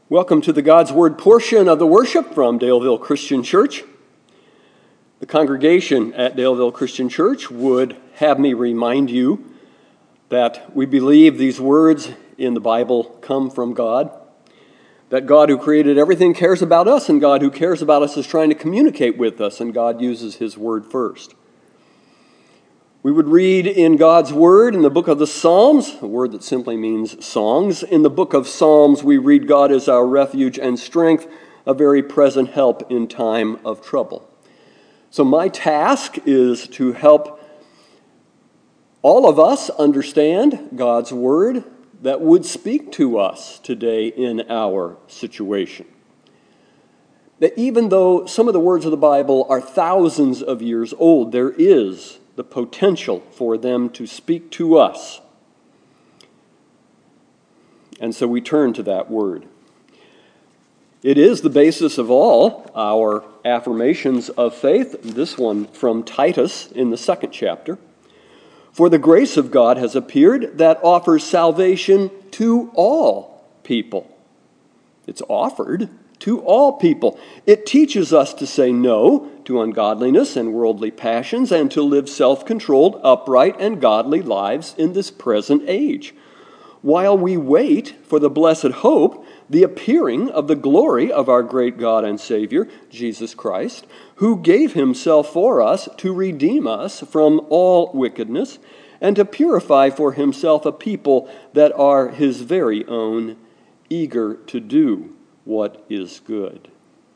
Welcome to the God's Word portion of the worship from Daleville Christian Church. The congregation at Daleville Christian Church would have me remind you that we believe these words in the Bible come from God, that God who created everything cares about us, and God who cares about us is trying to communicate with us, and God uses His Word first. We would read in God's Word in the book of the Psalms, a word that simply means songs. In the book of Psalms, we read God as our refuge and strength, a very present help in time of trouble. So my task is to help all of us understand God's Word that would speak to us today in our situation. That even though some of the words of the Bible are thousands of years old, there is the potential for them to speak to us. And so we turn to that word. It is the basis of all our affirmations of faith. This one from Titus in the 2nd chapter. For the grace of God has appeared that offers salvation to all people. It's offered to all people. It teaches us to say no to ungodliness and worldly passions and to live self-controlled, upright, and godly lives in this present age, while we wait for the blessed hope, the appearing of the glory of our great God and Savior, Jesus Christ, who gave Himself for us to redeem us from all wickedness and to purify for Himself a people that are His very own, eager to do what is good.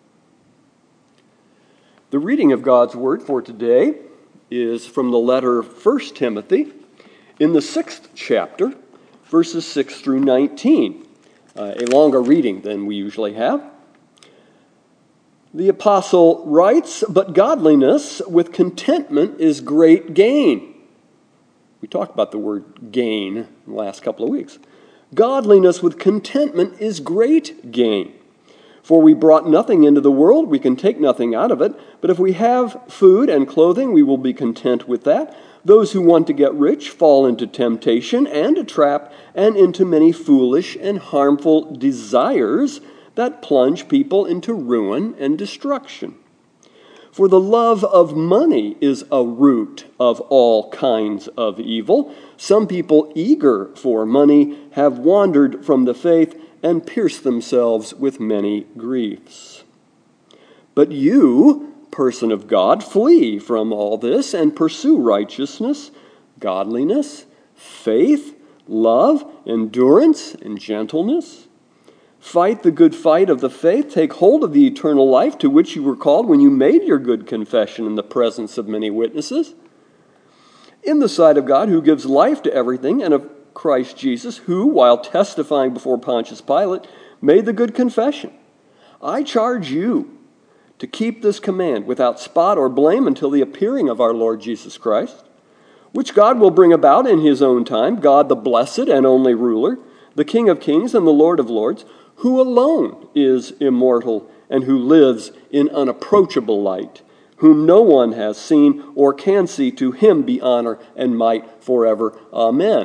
The reading of God's Word for today is from the letter of 1 Timothy in the 6th chapter, verses 6 through 19, a longer reading than we usually have. The apostle writes, "But godliness with contentment is great gain." We talked about the word gain in the last couple of weeks. Godliness with contentment is great gain. For we brought nothing into the world, we can take nothing out of it. But if we have food and clothing, we will be content with that. Those who want to get rich fall into temptation and a trap and into many foolish and harmful desires that plunge people into ruin and destruction. For the love of money is a root of all kinds of evil. Some people eager for money have wandered from the faith and pierced themselves with many griefs. But you, person of God, flee from all this and pursue righteousness, godliness, faith, love, endurance, and gentleness. Fight the good fight of the faith. Take hold of the eternal life to which you were called when you made your good confession in the presence of many witnesses. In the sight of God, who gives life to everything, and of Christ Jesus, who, while testifying before Pontius Pilate, made the good confession. I charge you to keep this command without spot or blame until the appearing of our Lord Jesus Christ, which God will bring about in His own time, God the blessed and only ruler, the King of kings and the Lord of lords, who alone is immortal and who lives in unapproachable light, whom no one has seen or can see. To Him be honor and might forever. Amen.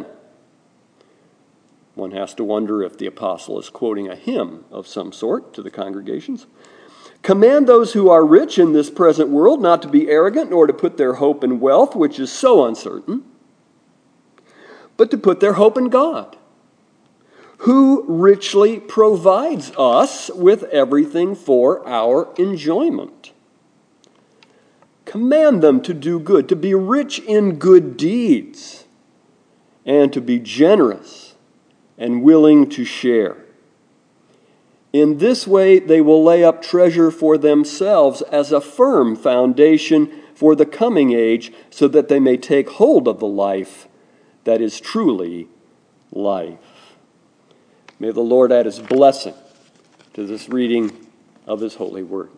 One has to wonder if the apostle is quoting a hymn of some sort to the congregations. Command those who are rich in this present world not to be arrogant, nor to put their hope in wealth, which is so uncertain, but to put their hope in God, who richly provides us with everything for our enjoyment. Command them to do good, to be rich in good deeds, and to be generous and willing to share. In this way, they will lay up treasure for themselves as a firm foundation for the coming age, so that they may take hold of the life that is truly life. May the Lord add His blessing to this reading of His holy word.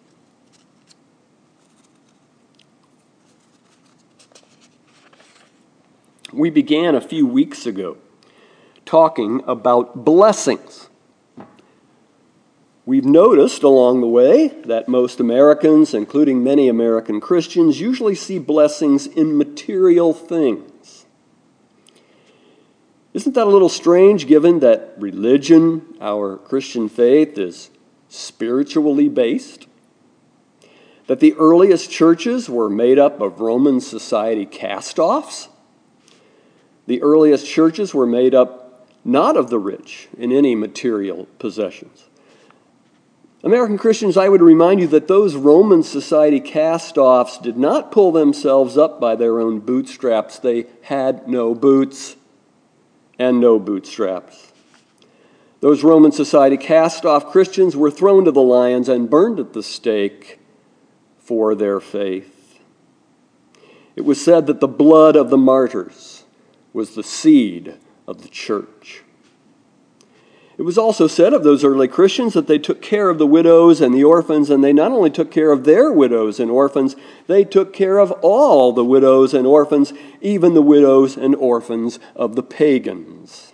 We began a few weeks ago talking about blessings. We've noticed along the way that most Americans, including many American Christians, usually see blessings in material things. Isn't that a little strange given that religion, our Christian faith, is spiritually based? That the earliest churches were made up of Roman society cast-offs? The earliest churches were made up not of the rich in any material possessions. American Christians, I would remind you that those Roman society cast-offs did not pull themselves up by their own bootstraps. They had no boots and no bootstraps. Those Roman society cast-off Christians were thrown to the lions and burned at the stake for their faith. It was said that the blood of the martyrs was the seed of the church. It was also said of those early Christians that they took care of the widows and the orphans, and they not only took care of their widows and orphans, they took care of all the widows and orphans, even the widows and orphans of the pagans.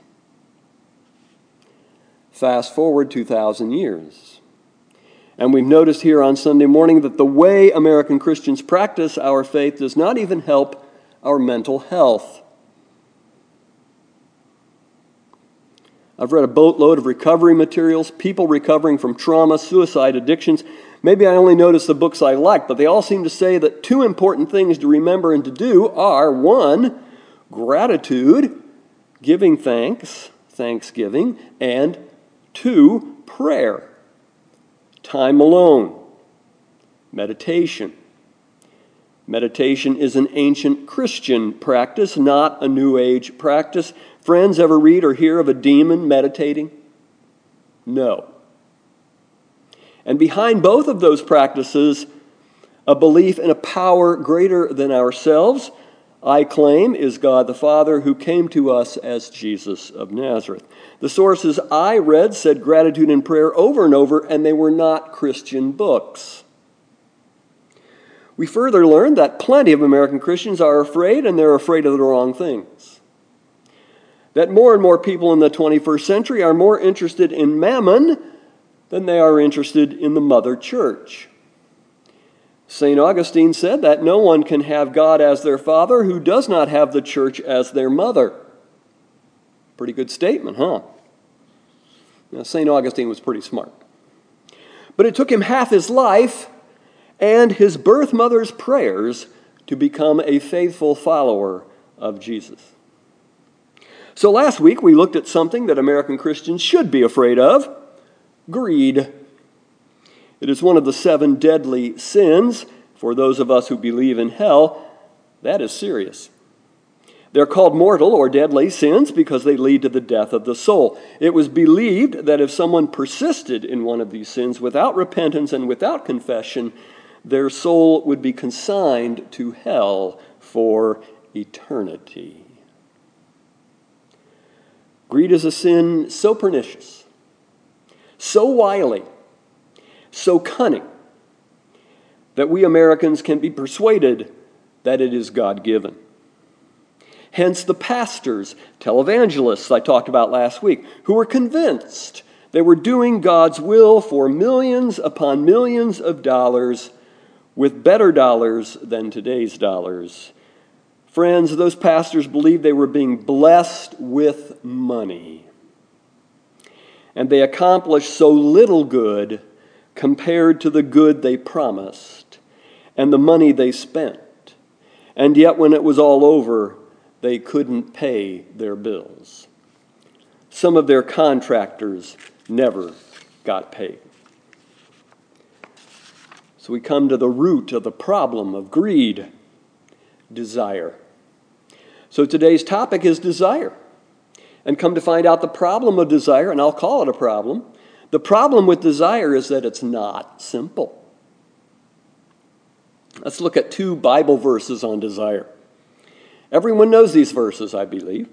Fast forward 2,000 years. And we've noticed here on Sunday morning that the way American Christians practice our faith does not even help our mental health. I've read a boatload of recovery materials, people recovering from trauma, suicide, addictions. Maybe I only notice the books I like, but they all seem to say that two important things to remember and to do are, one, gratitude, giving thanks, thanksgiving, and two, prayer, time alone, meditation. Meditation is an ancient Christian practice, not a New Age practice. Friends, ever read or hear of a demon meditating? No. And behind both of those practices, a belief in a power greater than ourselves, I claim, is God the Father who came to us as Jesus of Nazareth. The sources I read said gratitude and prayer over and over, and they were not Christian books. We further learned that plenty of American Christians are afraid, and they're afraid of the wrong things. That more and more people in the 21st century are more interested in mammon than they are interested in the mother church. St. Augustine said that no one can have God as their father who does not have the church as their mother. Pretty good statement, huh? Now, St. Augustine was pretty smart. But it took him half his life and his birth mother's prayers to become a faithful follower of Jesus. So last week we looked at something that American Christians should be afraid of: greed. It is one of the 7 deadly sins. For those of us who believe in hell, that is serious. They're called mortal or deadly sins because they lead to the death of the soul. It was believed that if someone persisted in one of these sins without repentance and without confession, their soul would be consigned to hell for eternity. Greed is a sin so pernicious, so wily, so cunning, that we Americans can be persuaded that it is God-given. Hence the pastors, televangelists I talked about last week, who were convinced they were doing God's will for millions upon millions of dollars with better dollars than today's dollars. Friends, those pastors believed they were being blessed with money. And they accomplished so little good compared to the good they promised and the money they spent. And yet when it was all over, they couldn't pay their bills. Some of their contractors never got paid. So we come to the root of the problem of greed: desire. So today's topic is desire. And come to find out the problem of desire, and I'll call it a problem. The problem with desire is that it's not simple. Let's look at 2 Bible verses on desire. Everyone knows these verses, I believe.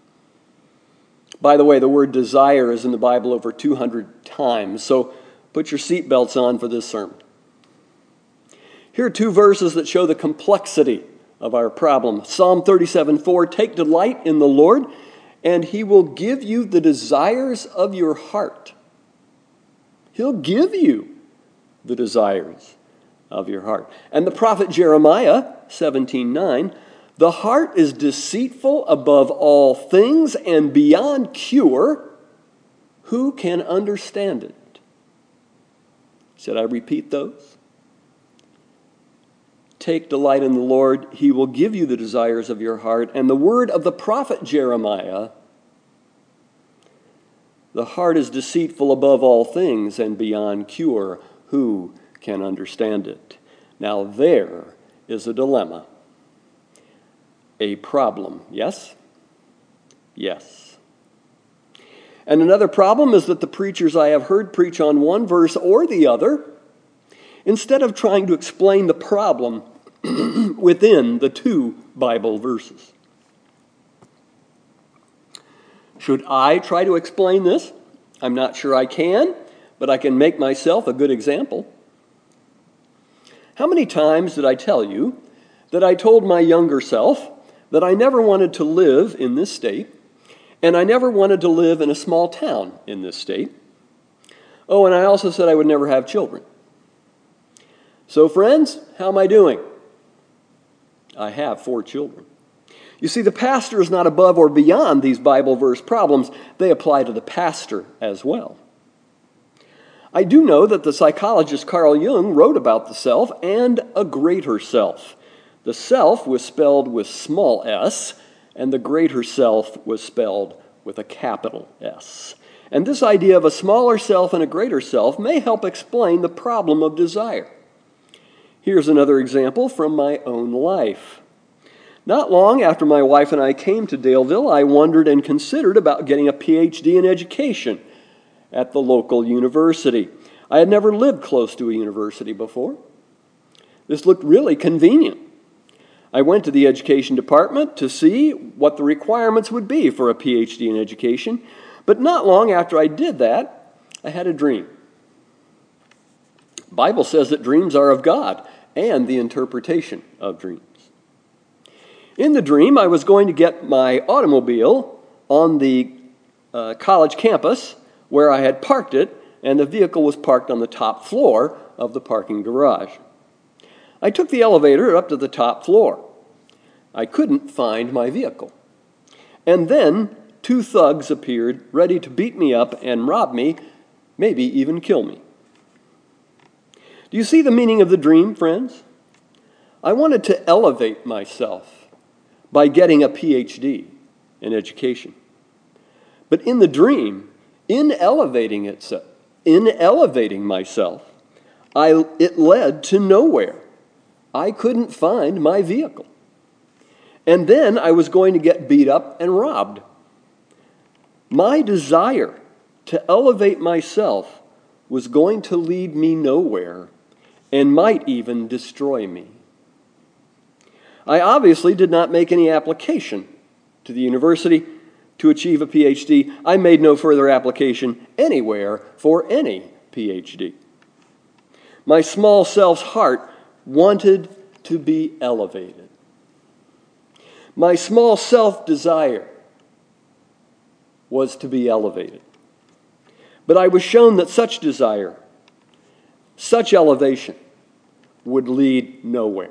By the way, the word desire is in the Bible over 200 times, so put your seatbelts on for this sermon. Here are 2 verses that show the complexity of our problem. Psalm 37:4, "Take delight in the Lord, and He will give you the desires of your heart." He'll give you the desires of your heart. And the prophet Jeremiah 17:9, The heart is deceitful above all things and beyond cure. Who can understand it? Should I repeat those? Take delight in the Lord. He will give you the desires of your heart. And the word of the prophet Jeremiah, the heart is deceitful above all things and beyond cure. Who can understand it? Now there is a dilemma. A problem, yes? Yes. And another problem is that the preachers I have heard preach on one verse or the other, instead of trying to explain the problem within the two Bible verses. Should I try to explain this? I'm not sure I can, but I can make myself a good example. How many times did I tell you that I told my younger self that I never wanted to live in this state, and I never wanted to live in a small town in this state? Oh, and I also said I would never have children. So, friends, how am I doing? I have 4 children. You see, the pastor is not above or beyond these Bible verse problems. They apply to the pastor as well. I do know that the psychologist Carl Jung wrote about the self and a greater self. The self was spelled with small s, and the greater self was spelled with a capital S. And this idea of a smaller self and a greater self may help explain the problem of desire. Here's another example from my own life. Not long after my wife and I came to Daleville, I wondered and considered about getting a PhD in education at the local university. I had never lived close to a university before. This looked really convenient. I went to the education department to see what the requirements would be for a PhD in education, but not long after I did that, I had a dream. The Bible says that dreams are of God and the interpretation of dreams. In the dream, I was going to get my automobile on the college campus where I had parked it, and the vehicle was parked on the top floor of the parking garage. I took the elevator up to the top floor. I couldn't find my vehicle. And then 2 thugs appeared, ready to beat me up and rob me, maybe even kill me. Do you see the meaning of the dream, friends? I wanted to elevate myself by getting a PhD in education. But in the dream, in elevating myself, it led to nowhere. I couldn't find my vehicle. And then I was going to get beat up and robbed. My desire to elevate myself was going to lead me nowhere and might even destroy me. I obviously did not make any application to the university to achieve a PhD. I made no further application anywhere for any PhD. My small self's heart wanted to be elevated. My small self desire was to be elevated. But I was shown that such desire, such elevation, would lead nowhere.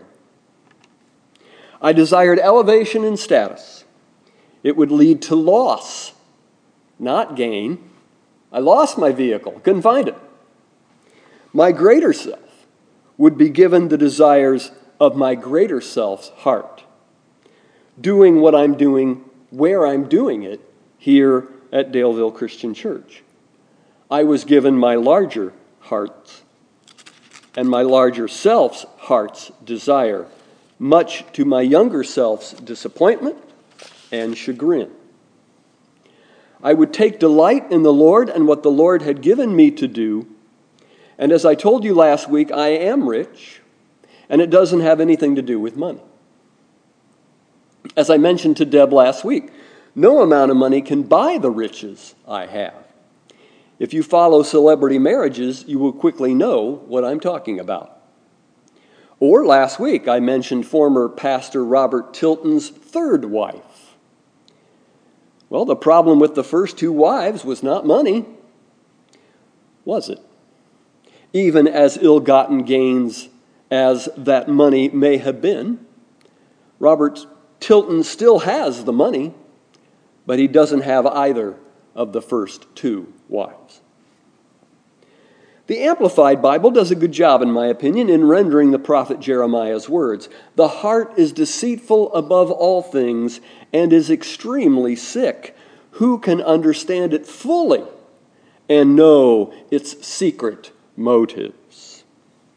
I desired elevation in status. It would lead to loss, not gain. I lost my vehicle, couldn't find it. My greater self would be given the desires of my greater self's heart, doing what I'm doing, where I'm doing it, here at Daleville Christian Church. I was given my larger heart's and my larger self's heart's desire, much to my younger self's disappointment and chagrin. I would take delight in the Lord and what the Lord had given me to do. And as I told you last week, I am rich, and it doesn't have anything to do with money. As I mentioned to Deb last week, no amount of money can buy the riches I have. If you follow celebrity marriages, you will quickly know what I'm talking about. Or last week, I mentioned former Pastor Robert Tilton's 3rd wife. Well, the problem with the first 2 wives was not money, was it? Even as ill-gotten gains as that money may have been, Robert Tilton still has the money, but he doesn't have either of the first two wives. The Amplified Bible does a good job, in my opinion, in rendering the prophet Jeremiah's words. The heart is deceitful above all things and is extremely sick. Who can understand it fully and know its secret motives?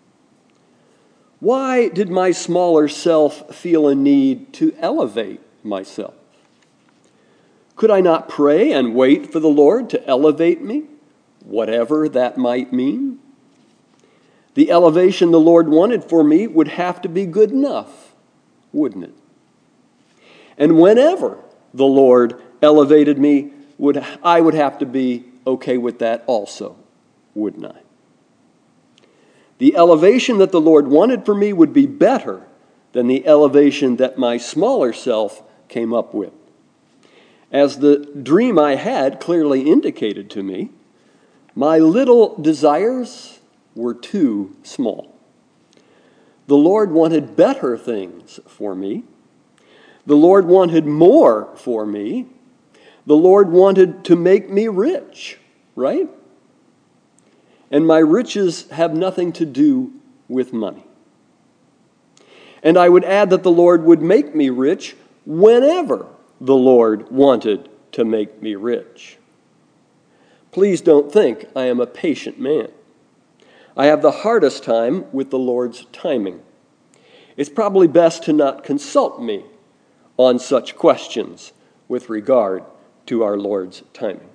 Why did my smaller self feel a need to elevate myself? Could I not pray and wait for the Lord to elevate me, whatever that might mean? The elevation the Lord wanted for me would have to be good enough, wouldn't it? And whenever the Lord elevated me, I would have to be okay with that also, wouldn't I? The elevation that the Lord wanted for me would be better than the elevation that my smaller self came up with. As the dream I had clearly indicated to me, my little desires were too small. The Lord wanted better things for me. The Lord wanted more for me. The Lord wanted to make me rich, right? And my riches have nothing to do with money. And I would add that the Lord would make me rich whenever the Lord wanted to make me rich. Please don't think I am a patient man. I have the hardest time with the Lord's timing. It's probably best to not consult me on such questions with regard to our Lord's timing.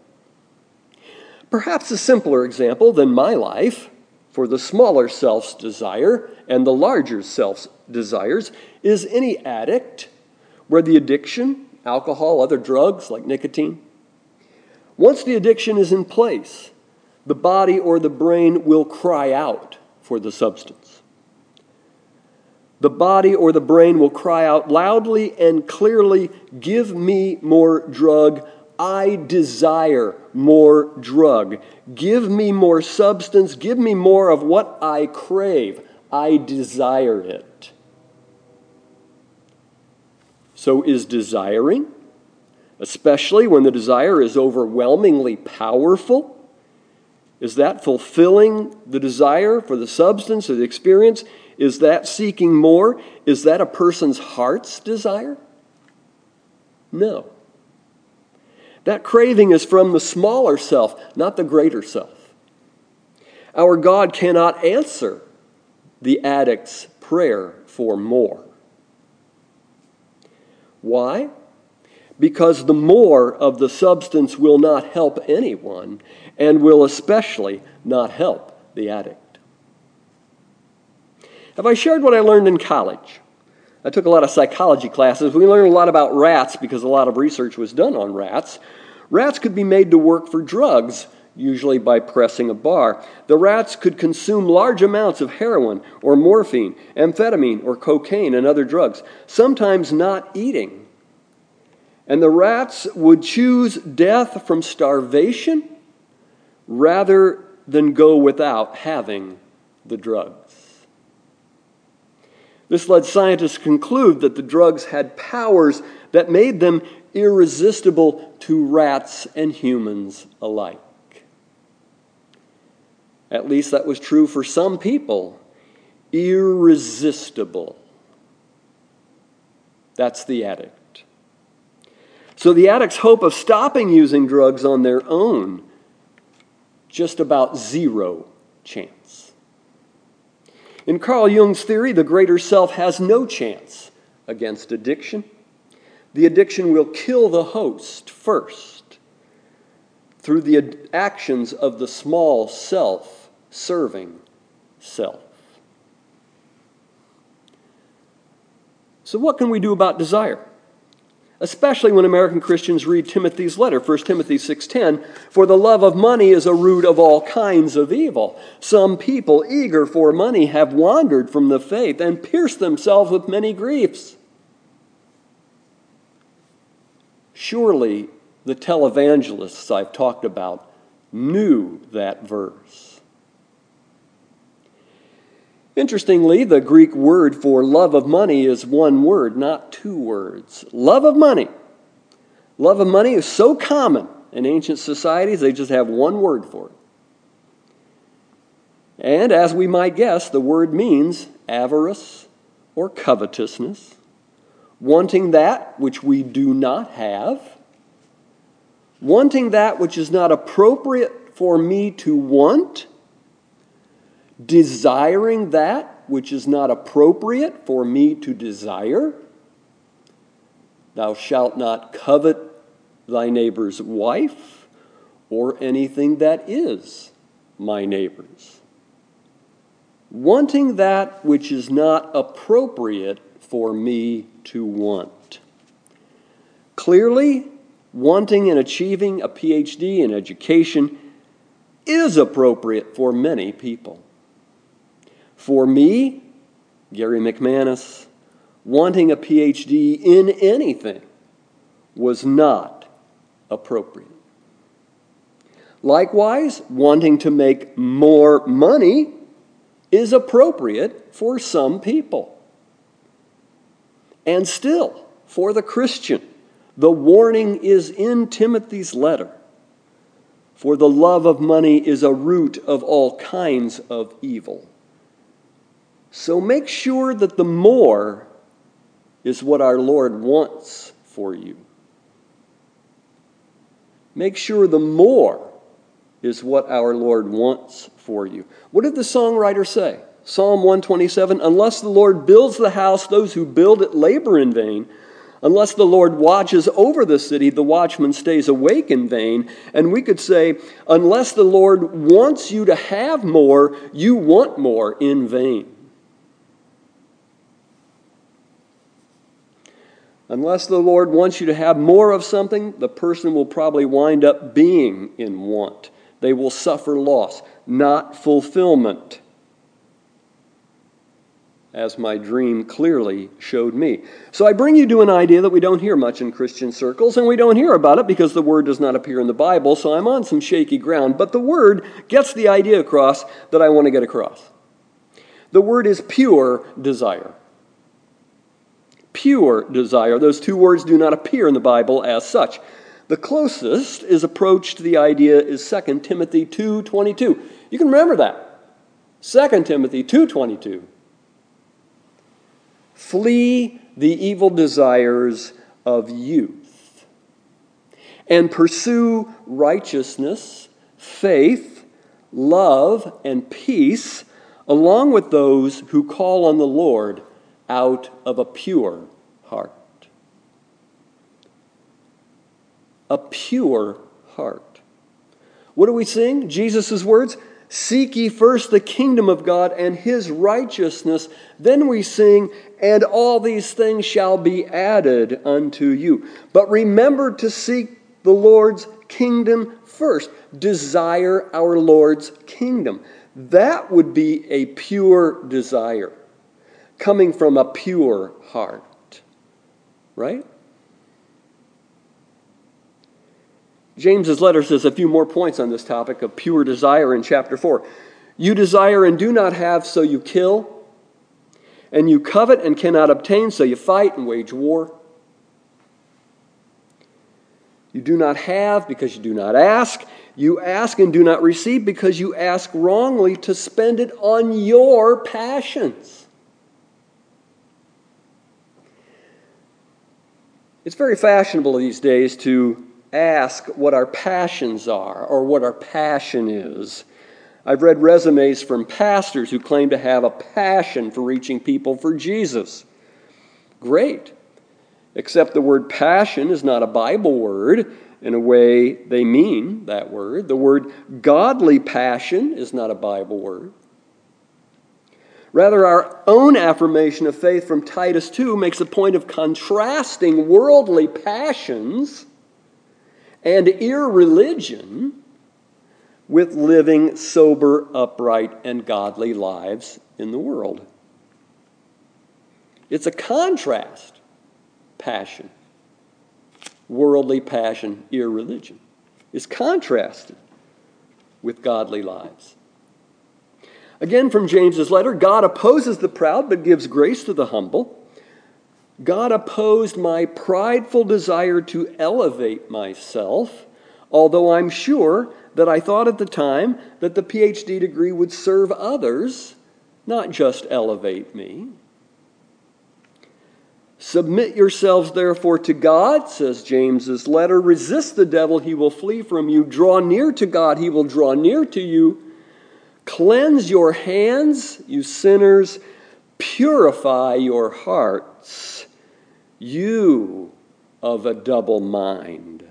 Perhaps a simpler example than my life for the smaller self's desire and the larger self's desires is any addict where the addiction, alcohol, other drugs like nicotine, once the addiction is in place, the body or the brain will cry out for the substance. The body or the brain will cry out loudly and clearly, "Give me more drug. I desire more drug. Give me more substance. Give me more of what I crave. I desire it." So is desiring, especially when the desire is overwhelmingly powerful, is that fulfilling the desire for the substance or the experience? Is that seeking more? Is that a person's heart's desire? No. That craving is from the smaller self, not the greater self. Our God cannot answer the addict's prayer for more. Why? Because the more of the substance will not help anyone and will especially not help the addict. Have I shared what I learned in college? I took a lot of psychology classes. We learned a lot about rats because a lot of research was done on rats. Rats could be made to work for drugs, usually by pressing a bar. The rats could consume large amounts of heroin or morphine, amphetamine or cocaine and other drugs, sometimes not eating. And the rats would choose death from starvation rather than go without having the drugs. This led scientists to conclude that the drugs had powers that made them irresistible to rats and humans alike. At least that was true for some people. Irresistible. That's the addict. So the addict's hope of stopping using drugs on their own, just about zero chance. In Carl Jung's theory, the greater self has no chance against addiction. The addiction will kill the host first through the actions of the small self-serving self. So what can we do about desire? Especially when American Christians read Timothy's letter, 1 Timothy 6:10, "For the love of money is a root of all kinds of evil. Some people, eager for money, have wandered from the faith and pierced themselves with many griefs." Surely the televangelists I've talked about knew that verse. Interestingly, the Greek word for love of money is one word, not two words. Love of money. Love of money is so common in ancient societies, they just have one word for it. And as we might guess, the word means avarice or covetousness, wanting that which we do not have, wanting that which is not appropriate for me to want, desiring that which is not appropriate for me to desire. Thou shalt not covet thy neighbor's wife or anything that is my neighbor's. Wanting that which is not appropriate for me to want. Clearly, wanting and achieving a PhD in education is appropriate for many people. For me, Gary McManus, wanting a PhD in anything was not appropriate. Likewise, wanting to make more money is appropriate for some people. And still, for the Christian, the warning is in Timothy's letter. For the love of money is a root of all kinds of evil. So make sure that the more is what our Lord wants for you. Make sure the more is what our Lord wants for you. What did the songwriter say? Psalm 127, unless the Lord builds the house, those who build it labor in vain. Unless the Lord watches over the city, the watchman stays awake in vain. And we could say, unless the Lord wants you to have more, you want more in vain. Unless the Lord wants you to have more of something, the person will probably wind up being in want. They will suffer loss, not fulfillment, as my dream clearly showed me. So I bring you to an idea that we don't hear much in Christian circles, and we don't hear about it because the word does not appear in the Bible, so I'm on some shaky ground. But the word gets the idea across that I want to get across. The word is pure desire. Pure desire. Those two words do not appear in the Bible as such. The closest is approach to the idea is 2 Timothy 2:22. You can remember that. 2 Timothy 2:22. Flee the evil desires of youth and pursue righteousness, faith, love, and peace, along with those who call on the Lord out of a pure heart. A pure heart. What do we sing? Jesus' words, seek ye first the kingdom of God and his righteousness. Then we sing, and all these things shall be added unto you. But remember to seek the Lord's kingdom first. Desire our Lord's kingdom. That would be a pure desire, coming from a pure heart. Right? James's letter says a few more points on this topic of pure desire in chapter 4. You desire and do not have, so you kill. And you covet and cannot obtain, so you fight and wage war. You do not have because you do not ask. You ask and do not receive because you ask wrongly to spend it on your passions. It's very fashionable these days to ask what our passions are or what our passion is. I've read resumes from pastors who claim to have a passion for reaching people for Jesus. Great. Except the word passion is not a Bible word in a way they mean that word. The word godly passion is not a Bible word. Rather, our own affirmation of faith from Titus 2 makes a point of contrasting worldly passions and irreligion with living sober, upright, and godly lives in the world. It's a contrast. Passion, worldly passion, irreligion, is contrasted with godly lives. Again, from James's letter, God opposes the proud but gives grace to the humble. God opposed my prideful desire to elevate myself, although I'm sure that I thought at the time that the PhD degree would serve others, not just elevate me. Submit yourselves, therefore, to God, says James's letter. Resist the devil, he will flee from you. Draw near to God, he will draw near to you. Cleanse your hands, you sinners. Purify your hearts, you of a double mind.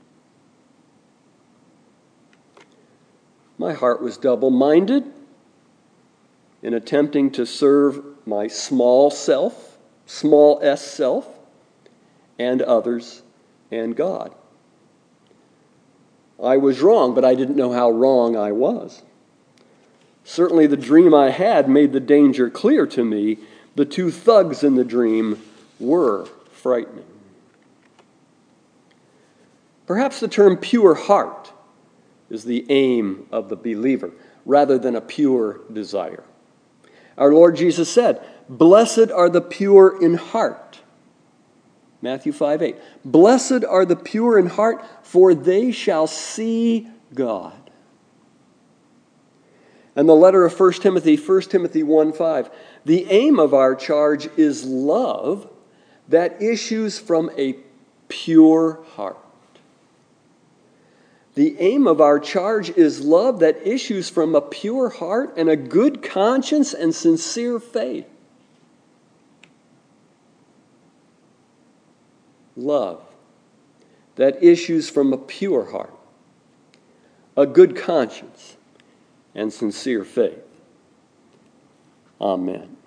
My heart was double-minded in attempting to serve my small self, small s self, and others and God. I was wrong, but I didn't know how wrong I was. Certainly the dream I had made the danger clear to me. The two thugs in the dream were frightening. Perhaps the term pure heart is the aim of the believer, rather than a pure desire. Our Lord Jesus said, "Blessed are the pure in heart." Matthew 5:8. "Blessed are the pure in heart, for they shall see God." And the letter of 1 Timothy 1:5. The aim of our charge is love that issues from a pure heart. The aim of our charge is love that issues from a pure heart and a good conscience and sincere faith. Love that issues from a pure heart, a good conscience, and sincere faith. Amen.